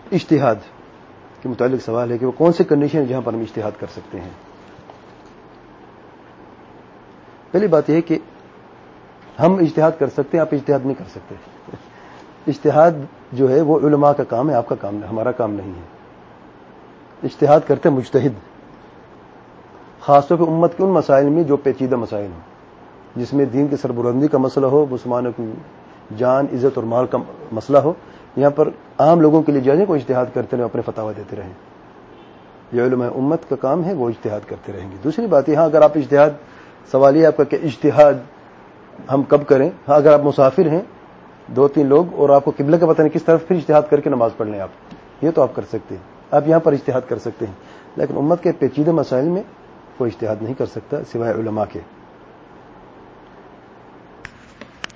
इज्तिहाद के मुतालिक सवाल है कि वो कौन सी कंडीशन है जहां पर हम इज्तिहाद कर सकते हैं। पहली बात यह है कि हम इज्तिहाद कर सकते हैं, आप इज्तिहाद नहीं कर सकते। इज्तिहाद जो है वो उलमा का काम है, आपका काम नहीं, हमारा काम नहीं है। इज्तिहाद करते हैं मुज्तहिद, खासतौर पर उम्मत के उन मसाइल में जो पेचीदा मसाइल हों, जिसमें दीन की सरबुलंदी का मसला हो, मुसलमानों की जान, इज्जत और माल का मसला हो। यहाँ पर आम लोगों के लिए जाने को इज्तिहाद करते रहे, अपने फतावा देते रहें। यह उलमा उम्मत का काम है, वो इज्तिहाद करते रहेंगे। दूसरी बात यहाँ, अगर आप इज्तिहाद, सवाल यह आपका कि इज्तिहाद हम कब करें। हाँ, अगर आप मुसाफिर हैं, 2-3 लोग, और आपको किबला का पता नहीं किस तरफ, फिर इज्तिहाद करके नमाज पढ़ लें आप, ये तो आप कर सकते हैं, आप यहाँ पर इज्तिहाद कर सकते हैं। लेकिन उम्मत के पेचीदे मसाइल में कोई इज्तिहाद नहीं कर सकता सिवाय उलमा के।